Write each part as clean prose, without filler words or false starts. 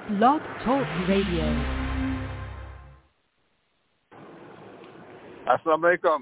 Blog Talk Radio. Assalamualaikum.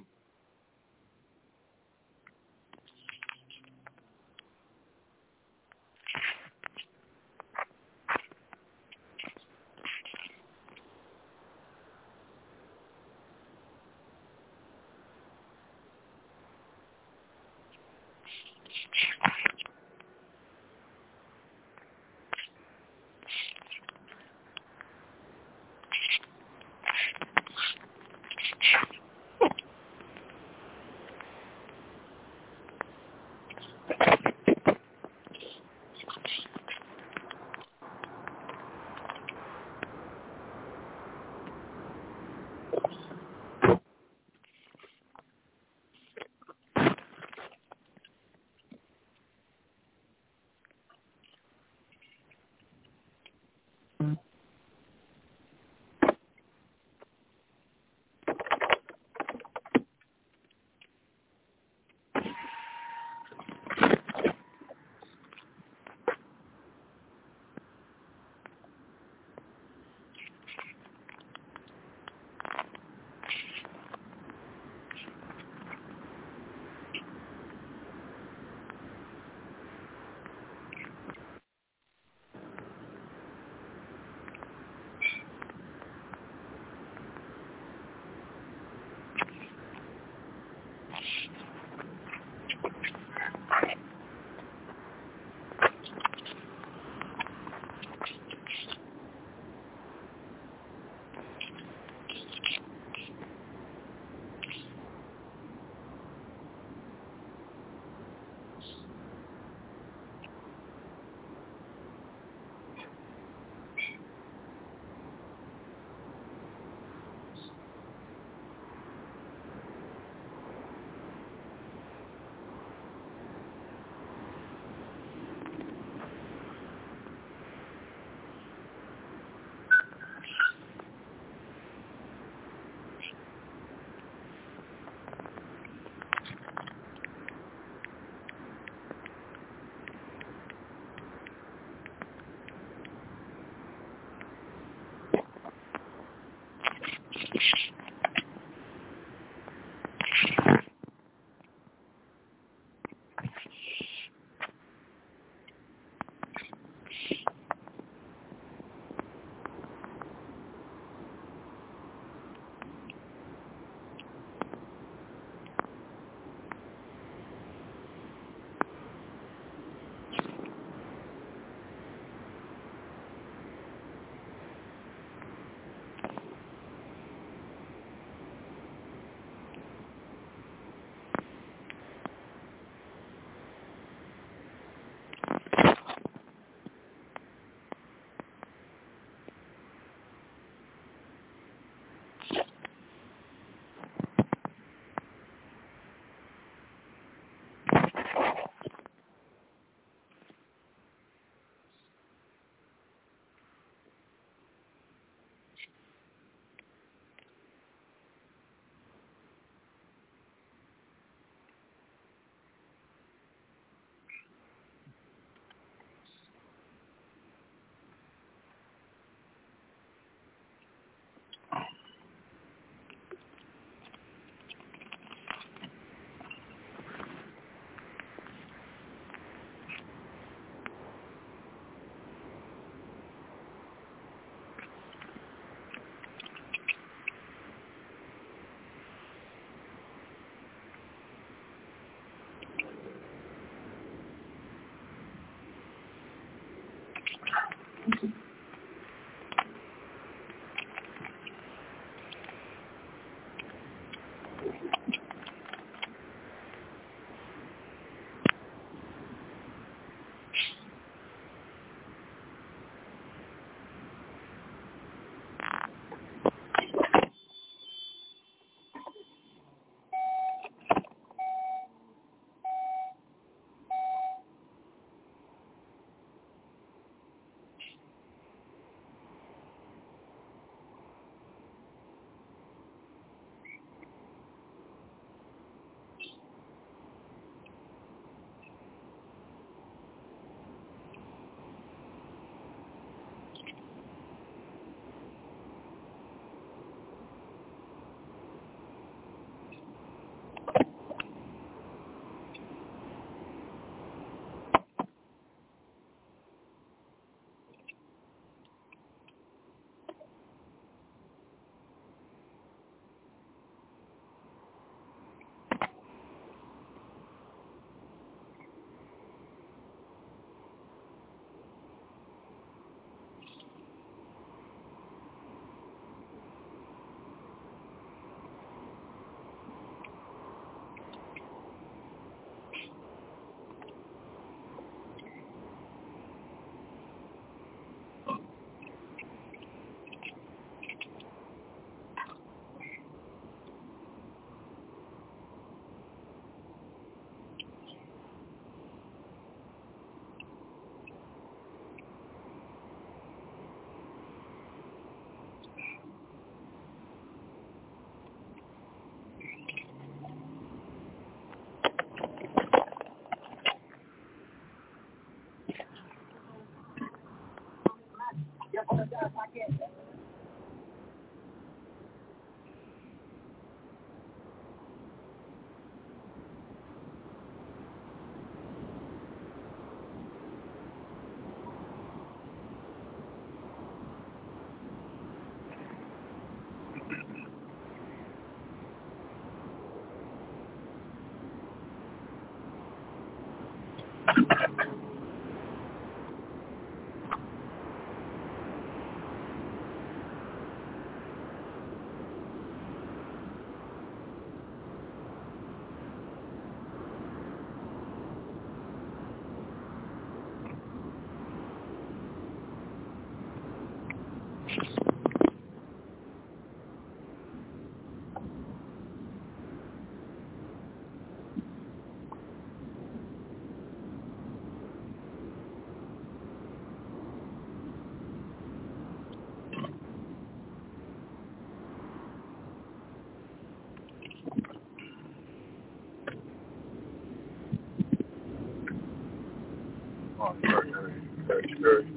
Very.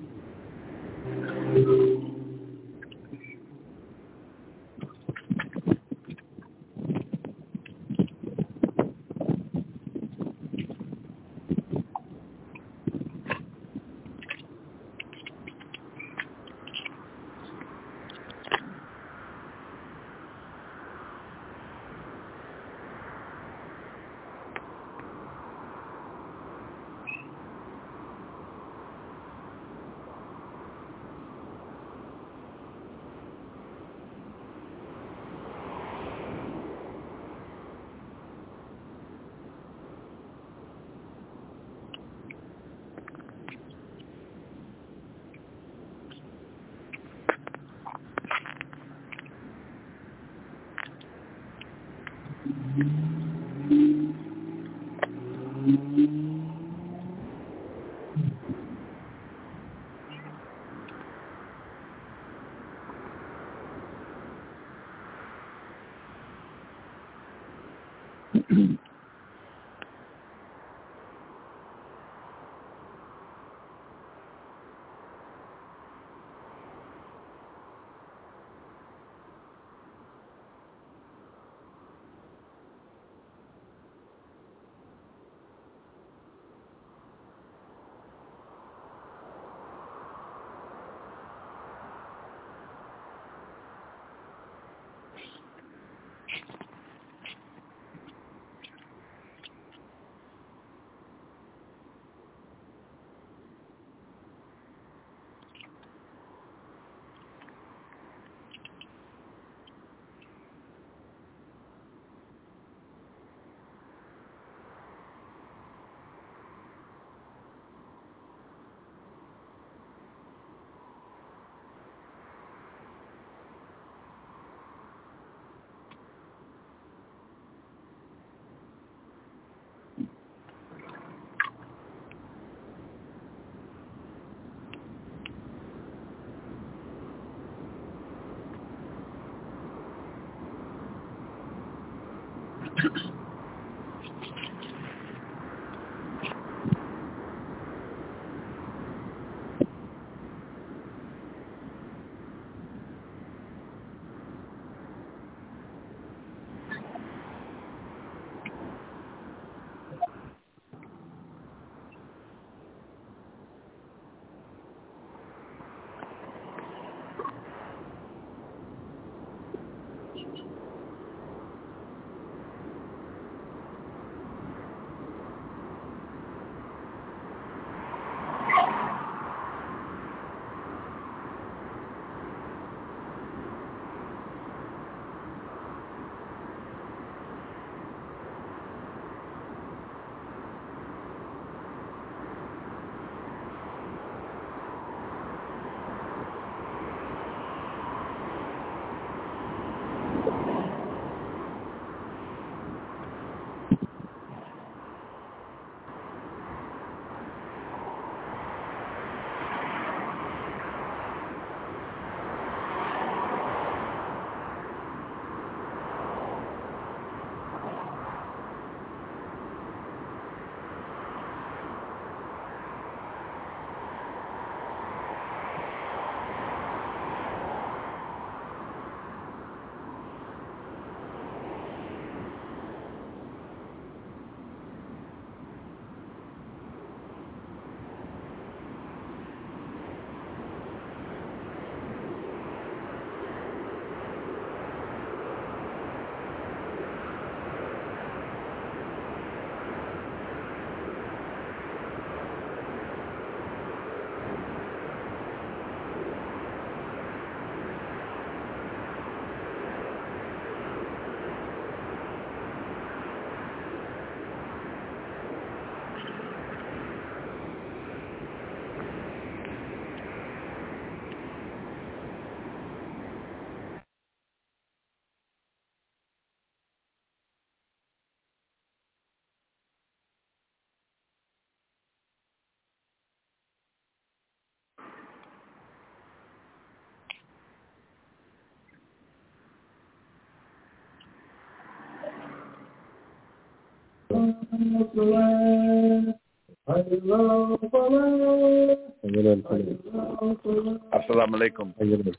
Assalamu alaikum.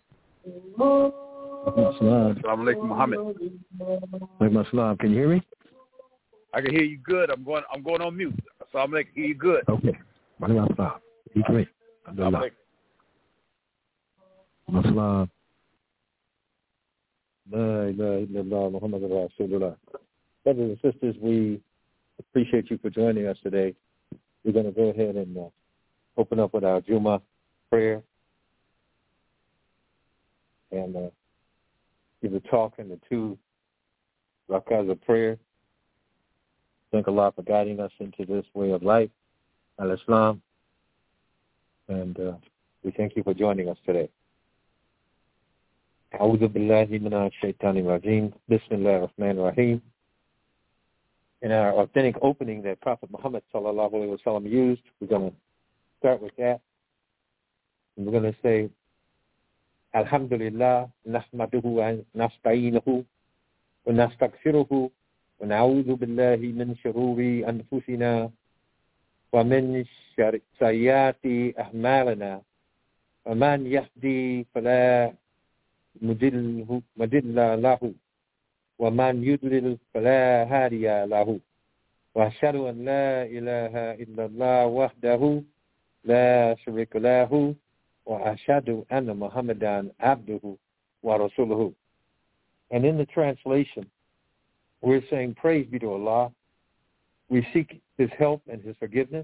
Assalamu alaikum, Muhammad. Can you hear me? I can hear you good. I'm going on mute. Assalamu alaikum. Hear you good. Okay. He's great. Assalamu alaikum. La ilaha illallah Muhammad Rasulullah. Brothers and sisters, we appreciate you for joining us today. We're going to go ahead and open up with our Jummah prayer and give the talk and the 2 rakahs of prayer. Thank Allah for guiding us into this way of life, al-Islam, and we thank you for joining us today. أعوذ بالله من الشيطان الرجيم بسم الله الرحمن الرحيم. In our authentic opening that Prophet Muhammad sallallahu alaihi wasallam used, we're going to start with that. And we're going to say, Alhamdulillah, nahmaduhu wa nasta'inuhu wa nastaghfiruhu wa na'udhu billahi min shururi anfusina wa min sayyiati a'malina wa man yahdi fala mudilla lahu wa man yudlil fala hadiya lahu wa ashhadu an la ilaha illallah wahdahu la sharika lahu wa ashhadu anna Muhammadan abduhu wa rasuluhu. And in the translation, we're saying, praise be to Allah. We seek His help and His forgiveness.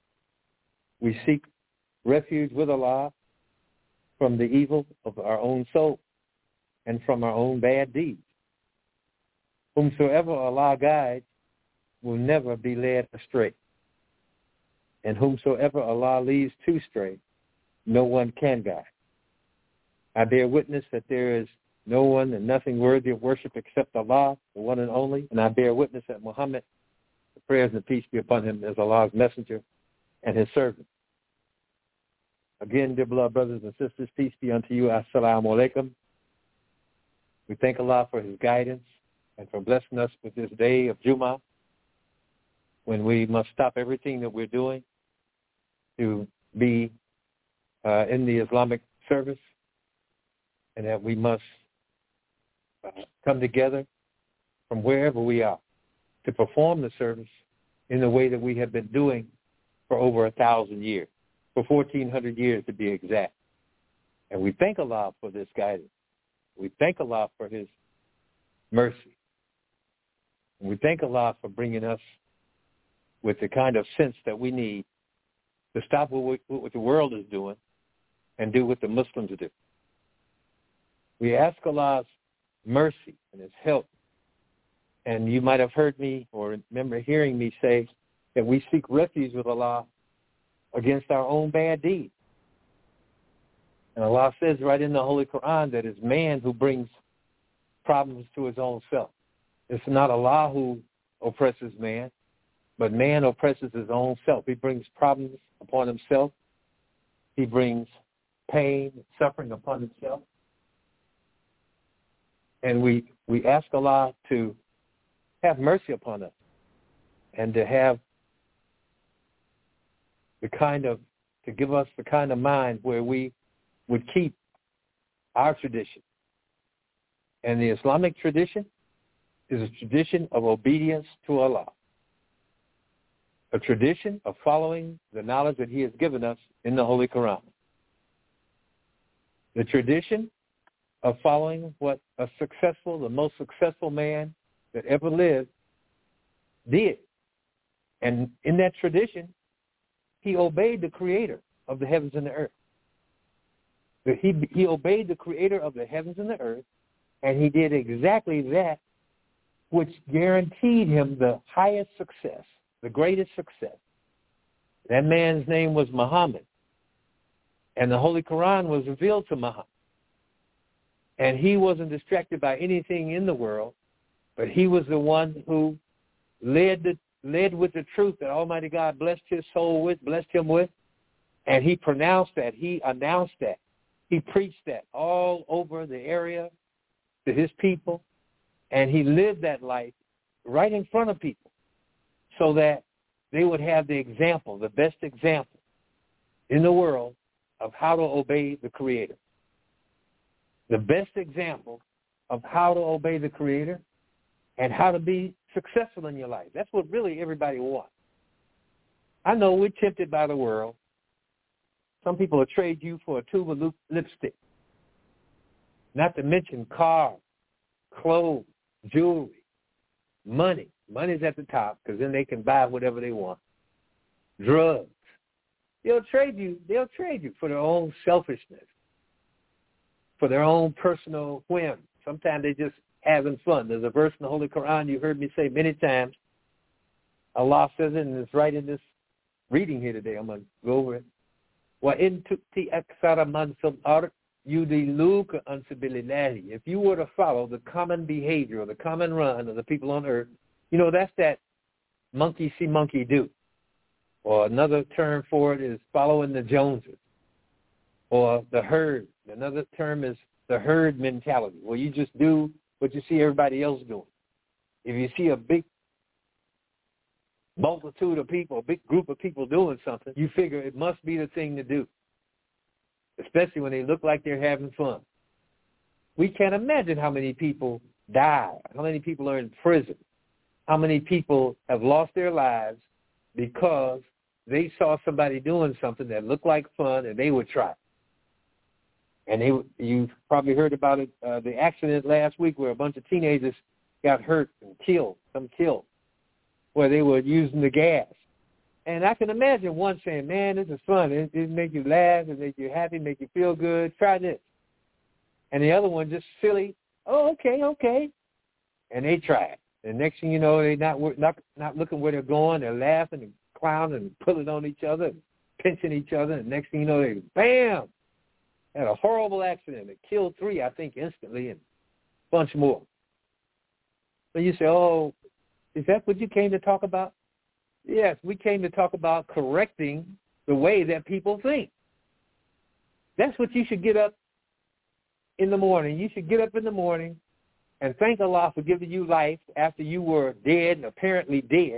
We seek refuge with Allah from the evil of our own soul and from our own bad deeds. Whomsoever Allah guides will never be led astray. And whomsoever Allah leads to stray, no one can guide. I bear witness that there is no one and nothing worthy of worship except Allah, the one and only. And I bear witness that Muhammad, the prayers and peace be upon him, is Allah's messenger and His servant. Again, dear beloved brothers and sisters, peace be unto you. Assalamu alaikum. We thank Allah for His guidance and for blessing us with this day of Jummah, when we must stop everything that we're doing to be in the Islamic service, and that we must come together from wherever we are to perform the service in the way that we have been doing for over 1,000 years, for 1,400 years to be exact. And we thank Allah for this guidance. We thank Allah for His mercy. And we thank Allah for bringing us with the kind of sense that we need to stop what the world is doing and do what the Muslims do. We ask Allah's mercy and His help. And you might have heard me or remember hearing me say that we seek refuge with Allah against our own bad deeds. And Allah says right in the Holy Quran that it's man who brings problems to his own self. It's not Allah who oppresses man, but man oppresses his own self. He brings problems upon himself. He brings pain and suffering upon himself. And we ask Allah to have mercy upon us and to have to give us the kind of mind where we would keep our tradition. And the Islamic tradition is a tradition of obedience to Allah, a tradition of following the knowledge that He has given us in the Holy Quran, the tradition of following what the most successful man that ever lived did. And in that tradition, he obeyed the Creator of the heavens and the earth. He obeyed the Creator of the heavens and the earth, and he did exactly that which guaranteed him the highest success, the greatest success. That man's name was Muhammad, and the Holy Quran was revealed to Muhammad. And he wasn't distracted by anything in the world, but he was the one who led with the truth that Almighty God blessed his soul with, blessed him with, and he pronounced that, he announced that, he preached that all over the area to his people, and he lived that life right in front of people so that they would have the example, the best example in the world of how to obey the Creator. The best example of how to obey the Creator and how to be successful in your life. That's what really everybody wants. I know we're tempted by the world. Some people will trade you for a tube of lipstick. Not to mention cars, clothes, jewelry, money. Money's at the top because then they can buy whatever they want. Drugs. They'll trade you for their own selfishness, for their own personal whim. Sometimes they're just having fun. There's a verse in the Holy Quran you heard me say many times. Allah says it, and it's right in this reading here today. I'm going to go over it. وَإِن تُؤْتِ أَكْثَرَ مَنْ فِي الْأَرْضِ يُضِلُّوكَ عَنْ سَبِيلِ اللَّهِ. If you were to follow the common behavior or the common run of the people on earth, you know, that's that monkey see, monkey do. Or another term for it is following the Joneses. Or the herd. Another term is the herd mentality, where you just do what you see everybody else doing. If you see a big multitude of people, a big group of people doing something, you figure it must be the thing to do, especially when they look like they're having fun. We can't imagine how many people die, how many people are in prison, how many people have lost their lives because they saw somebody doing something that looked like fun and they would try. And you've probably heard about it, the accident last week where a bunch of teenagers got hurt and killed, where they were using the gas. And I can imagine one saying, man, this is fun. It make you laugh, it make you happy, make you feel good. Try this. And the other one just silly, oh, okay. And they try it. And next thing you know, they're not looking where they're going. They're laughing and clowning and pulling on each other and pinching each other. And next thing you know, they, bam, had a horrible accident. It killed 3, I think, instantly, and a bunch more. So you say, oh, is that what you came to talk about? Yes, we came to talk about correcting the way that people think. That's what you should get up in the morning. You should get up in the morning and thank Allah for giving you life after you were dead and apparently dead.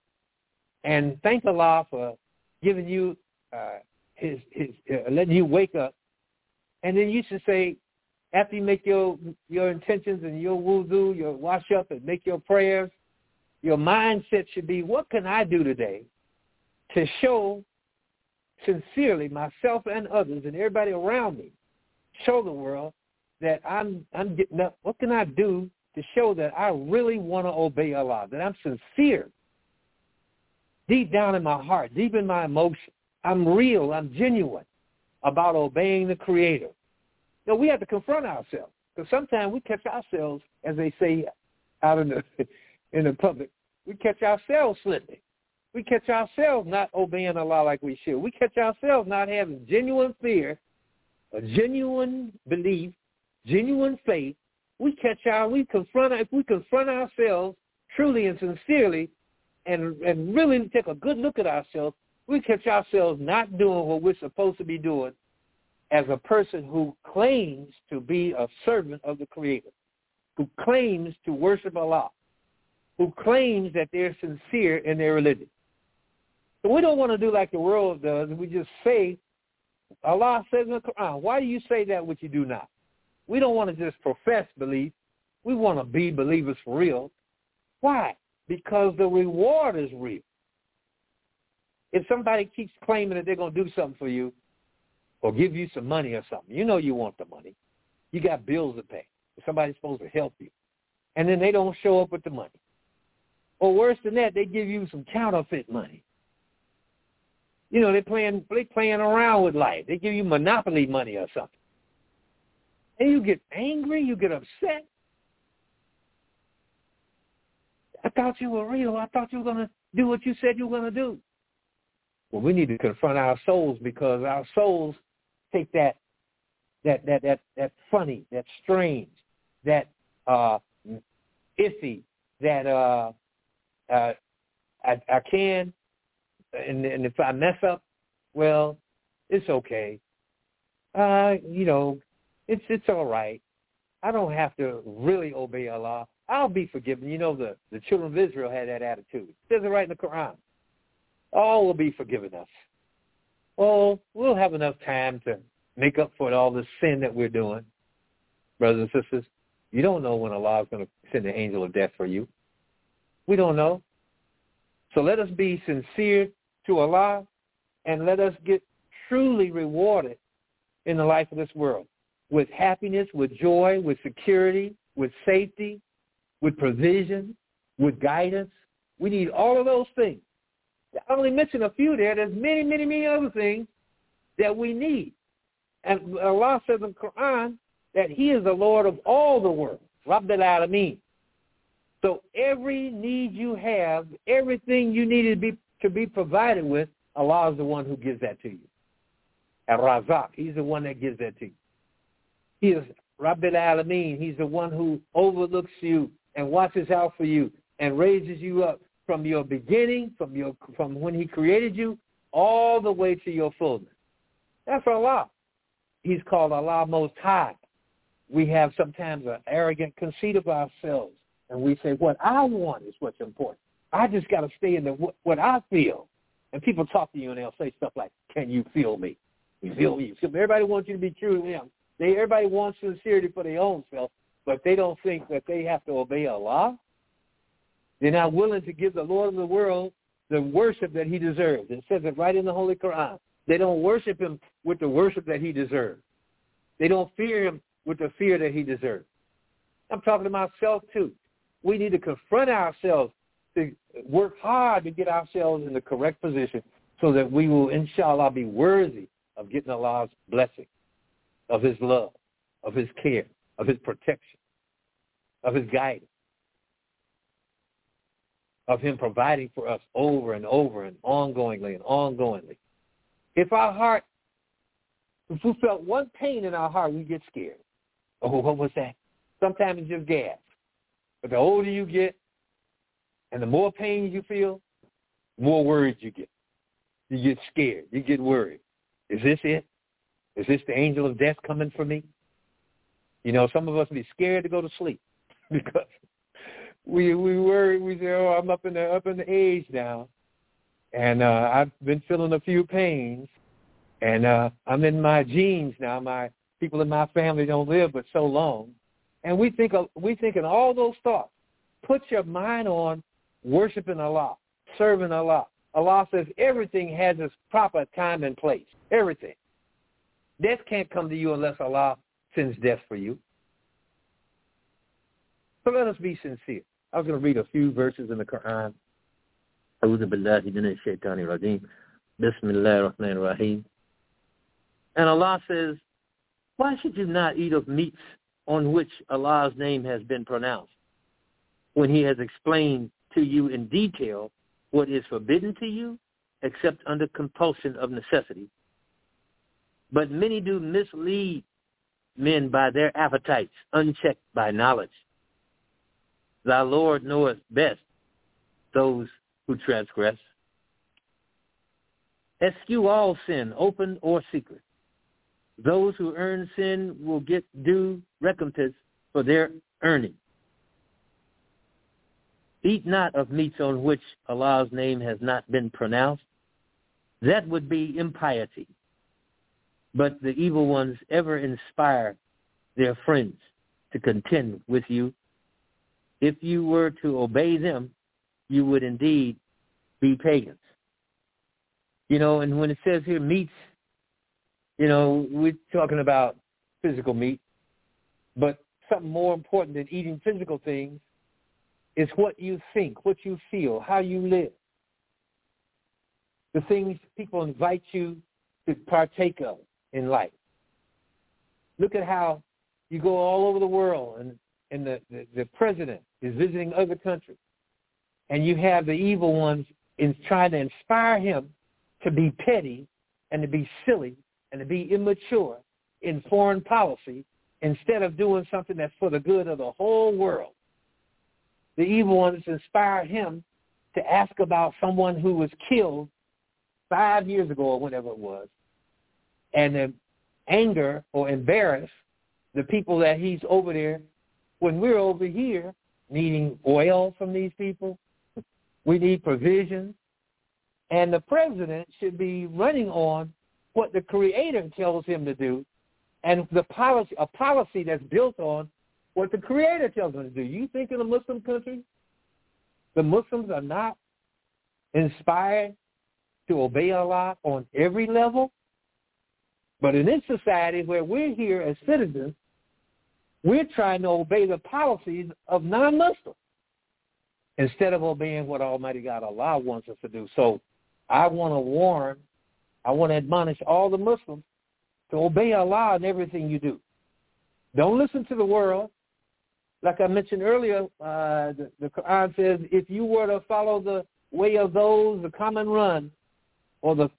And thank Allah for giving you letting you wake up. And then you should say, after you make your intentions and your wuzu, your wash up and make your prayers, your mindset should be, what can I do today to show sincerely myself and others and everybody around me, show the world that I'm getting up. What can I do to show that I really want to obey Allah, that I'm sincere, deep down in my heart, deep in my emotion. I'm real, I'm genuine about obeying the Creator. No, we have to confront ourselves, because sometimes we catch ourselves, as they say out in the public, we catch ourselves slipping. We catch ourselves not obeying Allah like we should. We catch ourselves not having genuine fear, a genuine belief, genuine faith. If we confront ourselves truly and sincerely and really take a good look at ourselves, we catch ourselves not doing what we're supposed to be doing as a person who claims to be a servant of the Creator, who claims to worship Allah, who claims that they're sincere in their religion. So we don't want to do like the world does, and we just say, Allah says in the Quran, why do you say that which you do not? We don't want to just profess belief. We want to be believers for real. Why? Because the reward is real. If somebody keeps claiming that they're going to do something for you or give you some money or something, you know you want the money. You got bills to pay. Somebody's supposed to help you. And then they don't show up with the money. Or worse than that, they give you some counterfeit money. You know, they're playing around with life. They give you monopoly money or something. And you get angry, you get upset. I thought you were real. I thought you were going to do what you said you were going to do. Well, we need to confront our souls, because our souls take that funny, that strange, that iffy, that I can, and if I mess up, well, it's okay. You know, it's all right. I don't have to really obey Allah. I'll be forgiven. You know, the children of Israel had that attitude. It says it right in the Quran. All will be forgiven us. Oh, we'll have enough time to make up for all the sin that we're doing. Brothers and sisters, you don't know when Allah is going to send the angel of death for you. We don't know. So let us be sincere to Allah and let us get truly rewarded in the life of this world with happiness, with joy, with security, with safety, with provision, with guidance. We need all of those things. I only mentioned a few there. There's many, many, many other things that we need. And Allah says in the Quran that He is the Lord of all the world, Rabbil Alameen. So every need you have, everything you need to be provided with, Allah is the one who gives that to you. Ar-Razak, He's the one that gives that to you. He is Rabbil Alameen. He's the one who overlooks you and watches out for you and raises you up from your beginning, from when He created you, all the way to your fullness. That's Allah. He's called Allah Most High. We have sometimes an arrogant conceit of ourselves, and we say, what I want is what's important. I just got to stay in what I feel. And people talk to you, and they'll say stuff like, can you feel me? You feel me? Everybody wants you to be true to them. Everybody wants sincerity for their own self, but they don't think that they have to obey Allah. They're not willing to give the Lord of the world the worship that He deserves. It says it right in the Holy Quran. They don't worship Him with the worship that He deserves. They don't fear Him with the fear that He deserves. I'm talking to myself too. We need to confront ourselves, to work hard to get ourselves in the correct position so that we will, inshallah, be worthy of getting Allah's blessing, of His love, of His care, of His protection, of His guidance, of Him providing for us over and over and ongoingly. If we felt one pain in our heart, we get scared. Oh, what was that? Sometimes it's just gas. But the older you get and the more pain you feel, the more worried you get. You get scared. You get worried. Is this it? Is this the angel of death coming for me? You know, some of us be scared to go to sleep because we worry. We say, oh, I'm up in the age now, and I've been feeling a few pains, and I'm in my genes now. My people in my family don't live but so long, and we think in all those thoughts. Put your mind on worshiping Allah, serving Allah. Allah says everything has its proper time and place. Everything. Death can't come to you unless Allah sends death for you. So let us be sincere. I was going to read a few verses in the Quran. A'udhu billahi minash shaitani rajim. Bismillahir rahmanir rahim. And Allah says, why should you not eat of meats on which Allah's name has been pronounced, when He has explained to you in detail what is forbidden to you, except under compulsion of necessity? But many do mislead men by their appetites, unchecked by knowledge. Thy Lord knoweth best those who transgress. Eschew all sin, open or secret. Those who earn sin will get due recompense for their earning. Eat not of meats on which Allah's name has not been pronounced. That would be impiety. But the evil ones ever inspire their friends to contend with you. If you were to obey them, you would indeed be pagans. You know, and when it says here meats, you know, we're talking about physical meat, but something more important than eating physical things is what you think, what you feel, how you live. The things people invite you to partake of in life. Look at how you go all over the world and the president is visiting other countries, and you have the evil ones trying to inspire him to be petty and to be silly and to be immature in foreign policy instead of doing something that's for the good of the whole world. The evil ones inspire him to ask about someone who was killed 5 years ago or whatever it was, and then anger or embarrass the people that he's over there, when we're over here needing oil from these people, we need provisions, and the president should be running on what the Creator tells him to do, and a policy that's built on what the Creator tells him to do. You think in a Muslim country, the Muslims are not inspired to obey Allah on every level? But in this society where we're here as citizens, we're trying to obey the policies of non-Muslims instead of obeying what Almighty God Allah wants us to do. So I want to admonish all the Muslims to obey Allah in everything you do. Don't listen to the world. Like I mentioned earlier, the Quran says, if you were to follow the way of those, the common run, or the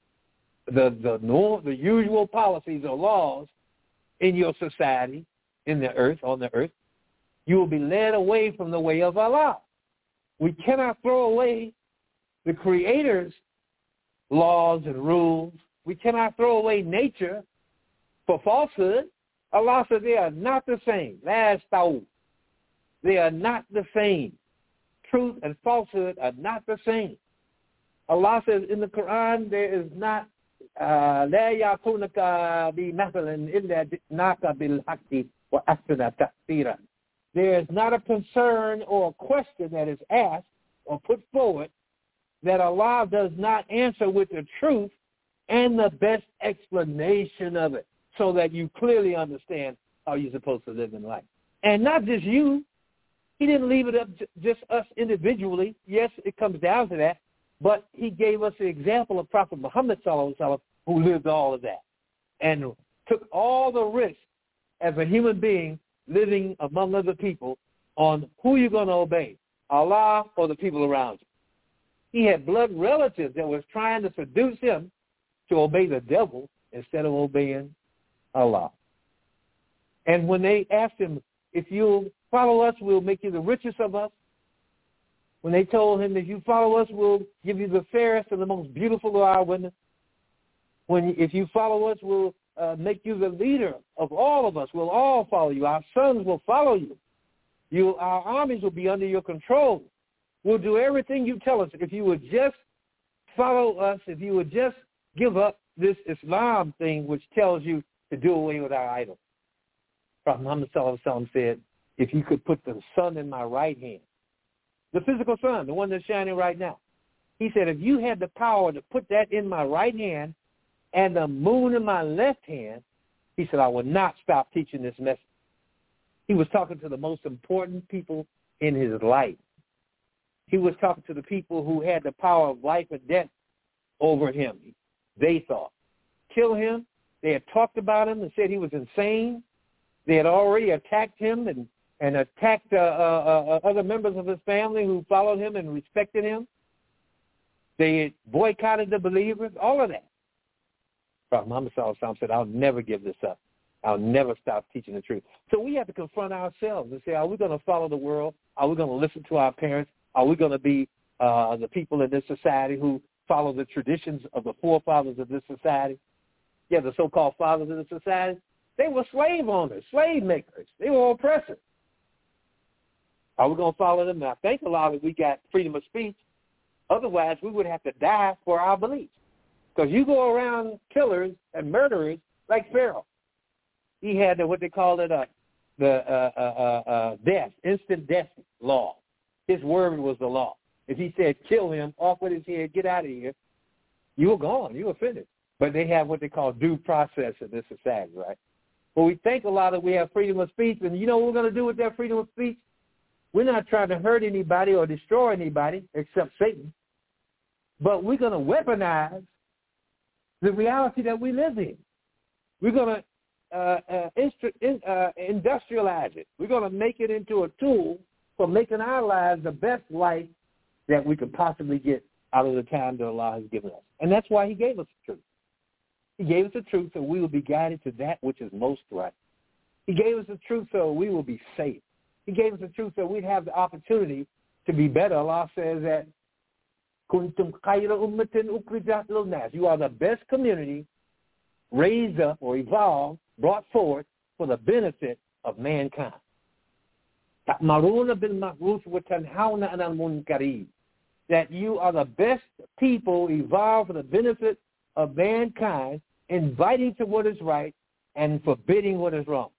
usual policies or laws in your society, on the earth, you will be led away from the way of Allah. We cannot throw away the Creator's laws and rules. We cannot throw away nature for falsehood. Allah said they are not the same. They are not the same. Truth and falsehood are not the same. Allah says in the Quran, there is not لا يعطونك بمثل إلا جئناك بالحق وأحسن تفسيرا. There is not a concern or a question that is asked or put forward that Allah does not answer with the truth and the best explanation of it, so that you clearly understand how you're supposed to live in life. And not just you. He didn't leave it up to just us individually. Yes, it comes down to that. But he gave us the example of Prophet Muhammad sallallahu alaihi wasallam, who lived all of that and took all the risks as a human being living among other people on who you're going to obey, Allah or the people around you. He had blood relatives that was trying to seduce him to obey the devil instead of obeying Allah. And when they asked him, if you'll follow us, we'll make you the richest of us. When they told him, if you follow us, we'll give you the fairest and the most beautiful of our women. If you follow us, we'll make you the leader of all of us. We'll all follow you. Our sons will follow you. Our armies will be under your control. We'll do everything you tell us. If you would just follow us, if you would just give up this Islam thing which tells you to do away with our idols. Prophet Muhammad sallallahu alaihi wasallam said, if you could put the sun in my right hand, the physical sun, the one that's shining right now. He said, if you had the power to put that in my right hand and the moon in my left hand, he said, I would not stop teaching this message. He was talking to the most important people in his life. He was talking to the people who had the power of life and death over him. They thought. Kill him. They had talked about him and said he was insane. They had already attacked him and attacked other members of his family who followed him and respected him. They had boycotted the believers, all of that. Prophet Muhammad sallallahu alaihi wasallam said, I'll never give this up. I'll never stop teaching the truth. So we have to confront ourselves and say, are we going to follow the world? Are we going to listen to our parents? Are we going to be the people in this society who follow the traditions of the forefathers of this society? Yeah, the so-called fathers of the society. They were slave owners, slave makers. They were oppressors. Are we going to follow them? And I thank Allah that we got freedom of speech. Otherwise, we would have to die for our beliefs. Because you go around killers and murderers like Pharaoh. He had what they called it death, instant death law. His word was the law. If he said kill him, off with his head, get out of here, you were gone. You were finished. But they have what they call due process in this society, right? Well, we thank Allah that we have freedom of speech. And you know what we're going to do with that freedom of speech? We're not trying to hurt anybody or destroy anybody except Satan. But we're going to weaponize the reality that we live in. We're going to industrialize it. We're going to make it into a tool for making our lives the best life that we could possibly get out of the time that Allah has given us. And that's why he gave us the truth. He gave us the truth so we will be guided to that which is most right. He gave us the truth so we will be safe. He gave us the truth so we'd have the opportunity to be better. Allah says that kuntum khayra ummatin ukhrijat lin-nas. You are the best community raised up or evolved, brought forward for the benefit of mankind. تَأْمَرُونَ بِالْمَعْرُوفِ وَتَنْهَوْنَ عَنِ الْمُنكَرِ. That you are the best people evolved for the benefit of mankind, inviting to what is right and forbidding what is wrong.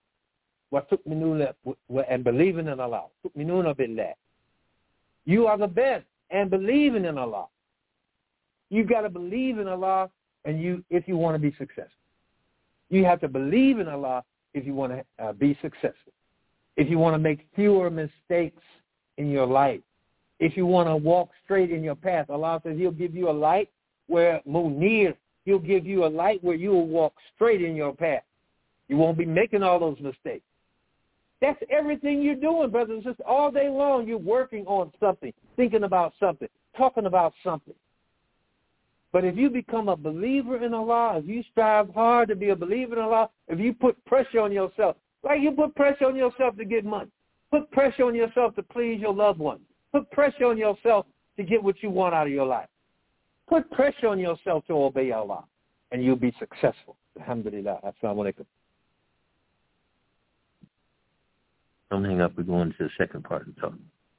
And believing in Allah. تُؤْمِنُونَ بِاللَّهِ. You are the best and believing in Allah. You've got to believe in Allah if you want to be successful. You have to believe in Allah if you want to be successful. If you want to make fewer mistakes in your life. If you want to walk straight in your path. Allah says he'll give you a light where munir, he'll give you a light where you will walk straight in your path. You won't be making all those mistakes. That's everything you're doing, brothers and sisters. All day long you're working on something, thinking about something, talking about something. But if you become a believer in Allah, if you strive hard to be a believer in Allah, if you put pressure on yourself, like you put pressure on yourself to get money, put pressure on yourself to please your loved ones, put pressure on yourself to get what you want out of your life, put pressure on yourself to obey Allah, and you'll be successful. Alhamdulillah. Assalamu alaikum. Don't hang up. We're going to the second part of the talk.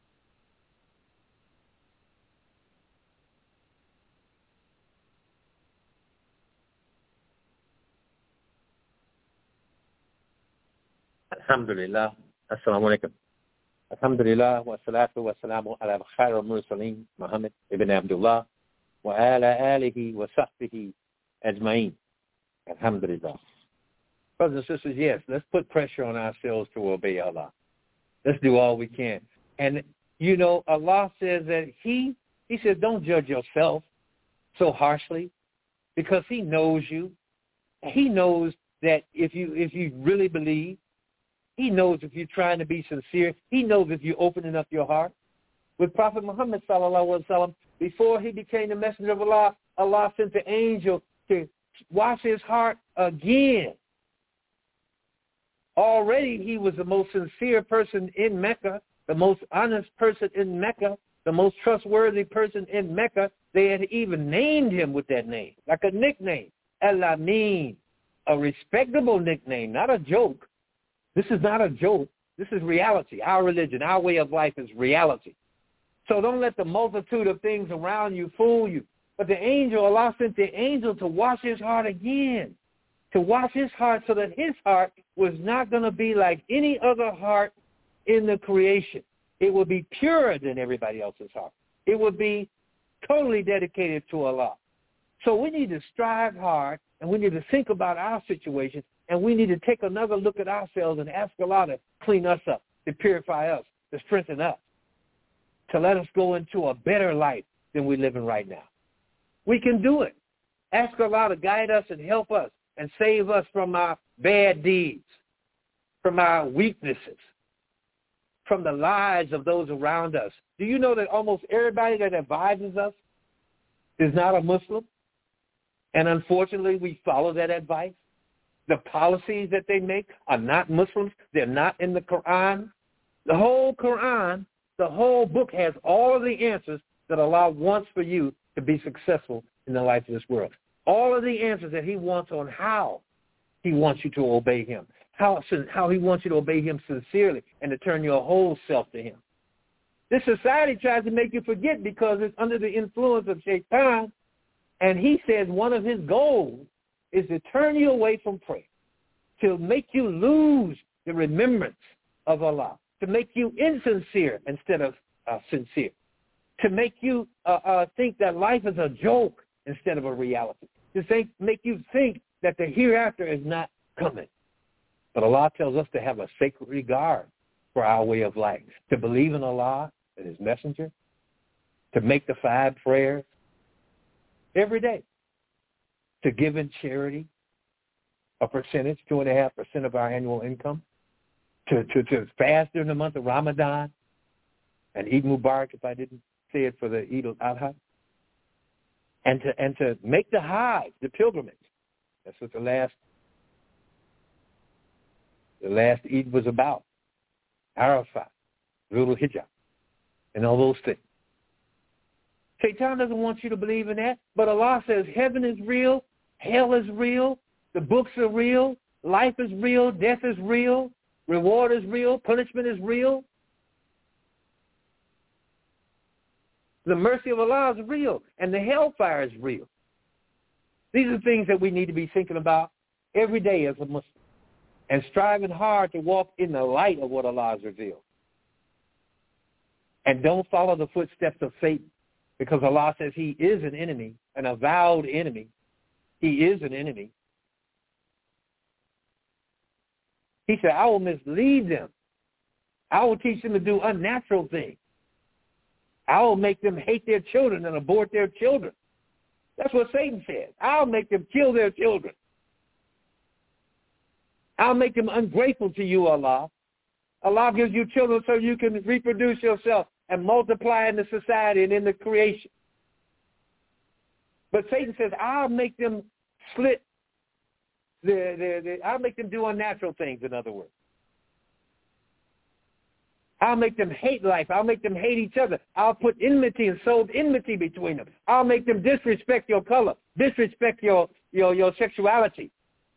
Alhamdulillah. Assalamu alaikum. Alhamdulillah wa salatu wa salamu ala khair al-mursaleen Muhammad ibn Abdullah wa ala alihi wa sahbihi ajma'in. Alhamdulillah. Brothers and sisters, yes, let's put pressure on ourselves to obey Allah. Let's do all we can. And, you know, Allah says that He says don't judge yourself so harshly because He knows you. He knows that if you really believe, He knows if you're trying to be sincere. He knows if you're opening up your heart. With Prophet Muhammad sallallahu alaihi wasallam, before he became the messenger of Allah, Allah sent the angel to wash his heart again. Already he was the most sincere person in Mecca, the most honest person in Mecca, the most trustworthy person in Mecca. They had even named him with that name, like a nickname, Al-Amin, a respectable nickname, not a joke. This is not a joke. This is reality. Our religion, our way of life is reality. So don't let the multitude of things around you fool you. But the angel, Allah sent the angel to wash his heart again, to wash his heart so that his heart was not going to be like any other heart in the creation. It would be purer than everybody else's heart. It would be totally dedicated to Allah. So we need to strive hard, and we need to think about our situation, and we need to take another look at ourselves and ask Allah to clean us up, to purify us, to strengthen us, to let us go into a better life than we're living right now. We can do it. Ask Allah to guide us and help us and save us from our bad deeds, from our weaknesses, from the lies of those around us. Do you know that almost everybody that advises us is not a Muslim? And unfortunately, we follow that advice. The policies that they make are not Muslims. They're not in the Quran. The whole Quran, the whole book has all of the answers that Allah wants for you to be successful in the life of this world. All of the answers that he wants on how he wants you to obey him, how he wants you to obey him sincerely and to turn your whole self to him. This society tries to make you forget because it's under the influence of Shaitan, and he says one of his goals is to turn you away from prayer, to make you lose the remembrance of Allah, to make you insincere instead of sincere, to make you think that life is a joke instead of a reality, to make you think that the hereafter is not coming. But Allah tells us to have a sacred regard for our way of life, to believe in Allah and his messenger, to make the 5 prayers every day, to give in charity a percentage, 2.5% of our annual income, to fast during the month of Ramadan, and Eid Mubarak, if I didn't say it for the Eid al-Adha, and to make the Hajj, the pilgrimage. That's what the last Eid was about. Arafat, Dhul Hijjah, and all those things. Shaitan doesn't want you to believe in that, but Allah says heaven is real, hell is real, the books are real, life is real, death is real, reward is real, punishment is real. The mercy of Allah is real, and the hellfire is real. These are things that we need to be thinking about every day as a Muslim, and striving hard to walk in the light of what Allah has revealed. And don't follow the footsteps of Satan, because Allah says he is an enemy, an avowed enemy. He is an enemy. He said, I will mislead them. I will teach them to do unnatural things. I will make them hate their children and abort their children. That's what Satan said. I'll make them kill their children. I'll make them ungrateful to you, Allah. Allah gives you children so you can reproduce yourself and multiply in the society and in the creation. But Satan says, I'll make them slit. I'll make them do unnatural things, in other words. I'll make them hate life. I'll make them hate each other. I'll put enmity and sow enmity between them. I'll make them disrespect your color, disrespect your sexuality.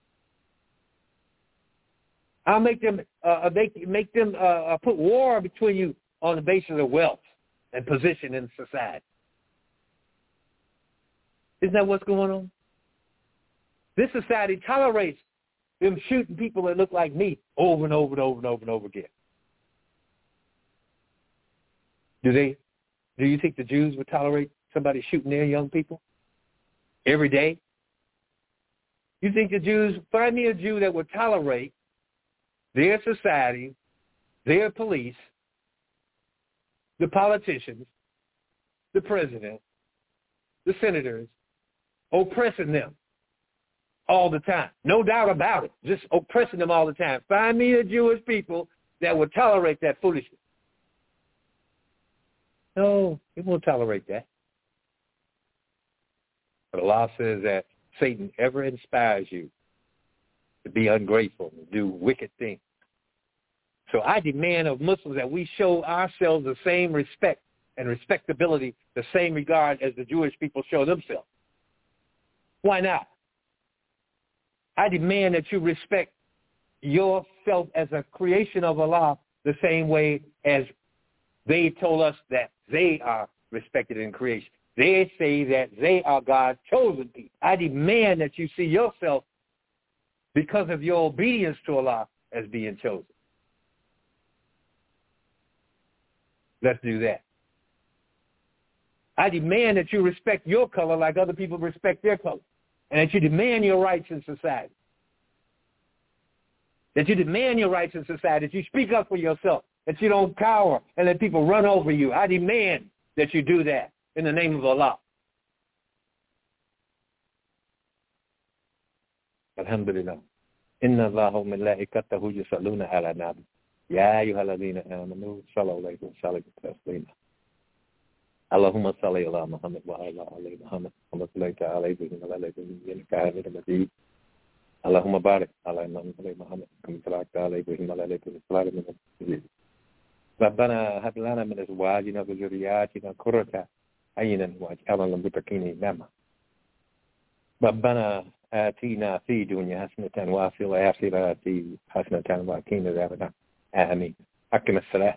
I'll make them put war between you on the basis of wealth and position in society. Isn't that what's going on? This society tolerates them shooting people that look like me over and over and over and over and over again. Do you think the Jews would tolerate somebody shooting their young people every day? You think the Jews, find me a Jew that would tolerate their society, their police, the politicians, the president, the senators, oppressing them all the time. No doubt about it. Just oppressing them all the time. Find me a Jewish people that would tolerate that foolishness. No, it won't tolerate that. But Allah says that Satan ever inspires you to be ungrateful and do wicked things. So I demand of Muslims that we show ourselves the same respect and respectability, the same regard as the Jewish people show themselves. Why not? I demand that you respect yourself as a creation of Allah the same way as they told us that they are respected in creation. They say that they are God's chosen people. I demand that you see yourself, because of your obedience to Allah, as being chosen. Let's do that. I demand that you respect your color like other people respect their color, and that you demand your rights in society. That you demand your rights in society, that you speak up for yourself, that you don't cower and let people run over you. I demand that you do that in the name of Allah. Alhamdulillah. Inna Allaha wa malaikatahu yusalluna ala nabi. Ya ayyuhalladhina amanu sallu alayhi wa sallimu taslima. Allahumma salli ala Muhammad wa ala ali Muhammad. Wa sallaita alayhi wa ala alihi innaka Hamidum Majid. Allahumma barik ala Muhammad kama barakta alayhi wa ala alihi wa sallam. ربنا هب لنا من أزواجنا وذرياتنا قرة أعين واجعلنا للمتقين إماما. ربنا آتنا في الدنيا حسنة وفي الآخرة حسنة وقنا عذاب النار. آمين. أقم الصلاة.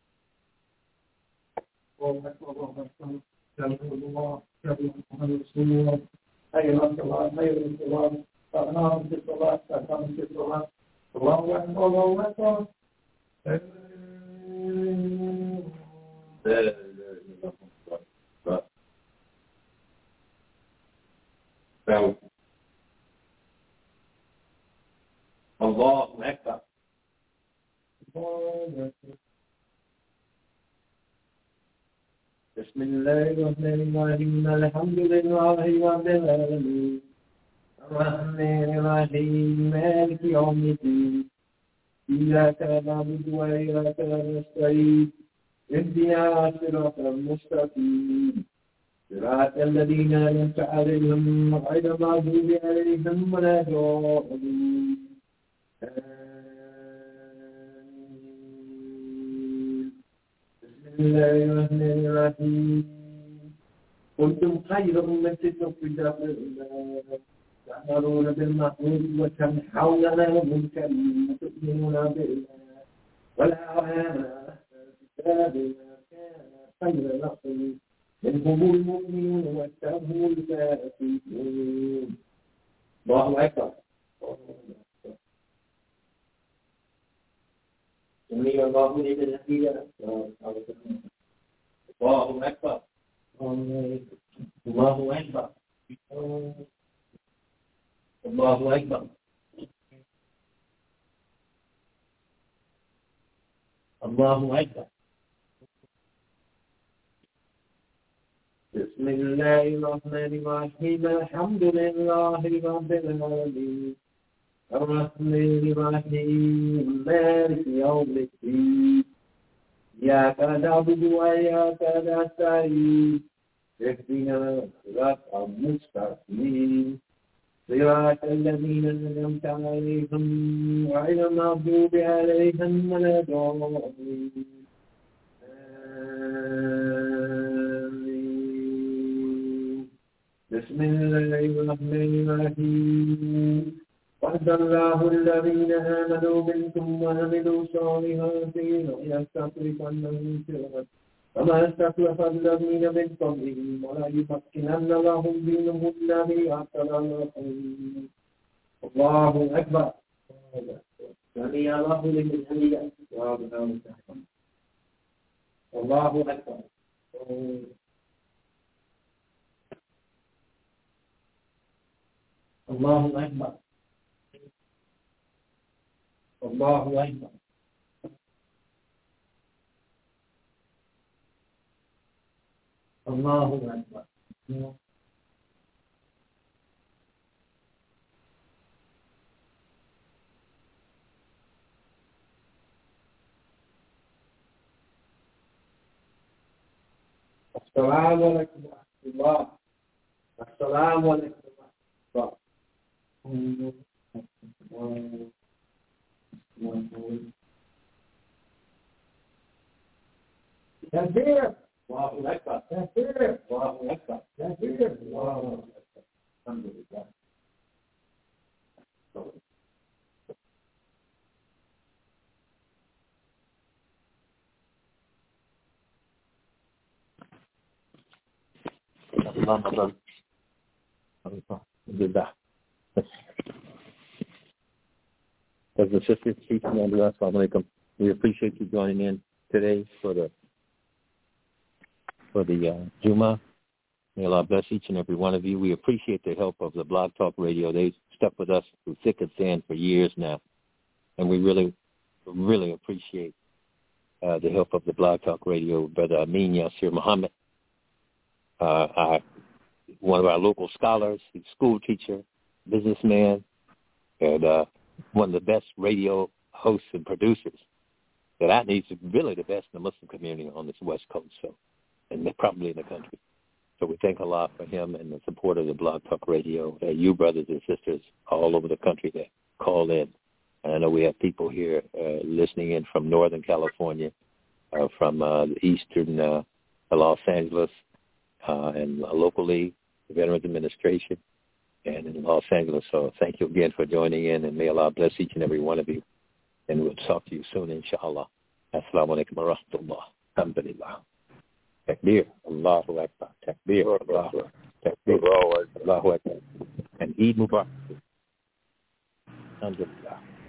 الله أكبر. بسم الله الرحمن الرحيم. الحمد لله رب العالمين الرحمن الرحيم مالك يوم الدين إياك نعبد وإياك نستعين اهدنا الصراط المستقيم صراط الذين أنعمت عليهم غير المغضوب عليهم ولا الضالين. بسم الله الرحمن الرحيم. كنتم خير أمة أخرجت للناس تأمرون بالمعروف وتنهون عن المنكر وتؤمنون بالله ولو آمن الكتاب ما كان خير لهم منهم المؤمنون وأكثرهم الفاسقون. الله أكبر. سمي الله لمن حمده. الله أكبر. الله أكبر. الله أكبر. الله أكبر. بسم الله الرحمن الرحيم. الحمد لله رب العالمين الرحمن الرحيم مالك يوم الدين إياك نعبد وإياك نستعين اهدنا الصراط المستقيم صراط الذين أنعمت عليهم غير المغضوب عليهم ولا الضالين. بسم الله الرحمن الرحيم. وعد الله الذين آمنوا منكم وعملوا الصالحات ليستخلفنهم في الأرض كما استخلف الذين من قبلهم وليمكنن لهم دينهم الذي ارتضى لهم. الله أكبر. سمع الله لمن حمده. الله أكبر. الله أكبر. الله أكبر. الله أكبر. السلام عليكم ورحمة الله. السلام عليكم ورحمة الله. تكبير. الله أكبر. تكبير. الله أكبر. تكبير. الله أكبر. الحمد لله. As the sisters teaching on the Assalamu alaikum, we appreciate you joining in today for the Juma. May Allah bless each and every one of you. We appreciate the help of the Blog Talk Radio. They've stuck with us through thick and thin for years now, and we really, really appreciate the help of the Blog Talk Radio. Brother Amin Yasir Muhammad, one of our local scholars, he's a school teacher, businessman, and one of the best radio hosts and producers that he's really the best in the Muslim community on this West Coast, and probably in the country. So we thank Allah for him and the support of the Blog Talk Radio. You brothers and sisters all over the country that call in. And I know we have people here listening in from Northern California, from the Eastern Los Angeles, and locally, the Veterans Administration, and in Los Angeles. So thank you again for joining in, and may Allah bless each and every one of you. And we'll talk to you soon, inshallah. Assalamu alaikum wa rahmatullah. Alhamdulillah. Takbir. Allahu Akbar. Takbir. Allahu Akbar. Takbir. Allahu Akbar. And Eid Mubarak. Alhamdulillah.